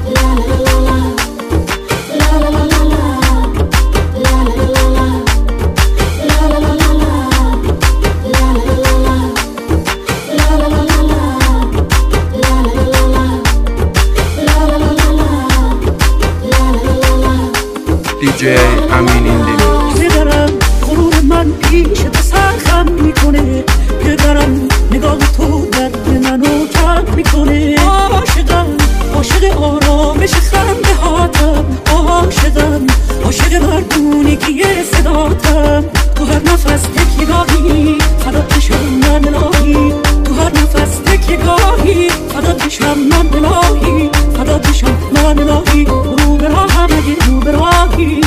DJ امین این پدرم غرور من پیش پسر خم میکنه، پدرم نگاه تو درد منو کم میکنه. عاشقم عاشق آرامش خنده هاتم، عاشقم عاشق مردونگی صداتم. تو هر نفس تکیگاهی فدات بشم من الهی، تو هر نفس تکیگاهی فدات بشم من الهی، فدات بشم من الهی. رو به راهم اگه رو به راهی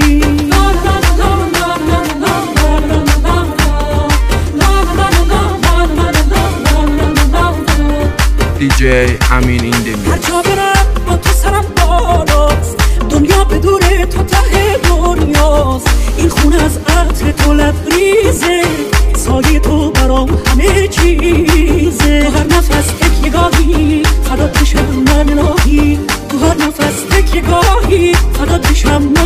DJ امین این دمی. هر جا برم با تو سرم بالاست، دنیا به دور تو ته دنیاست. این خونه از عطر تو لبریزه، سایه تو برام همه چیزه. تو هر نفس تکیگاهی فدات بشم من الهی، تو هر نفس تکیگاهی فدات بشم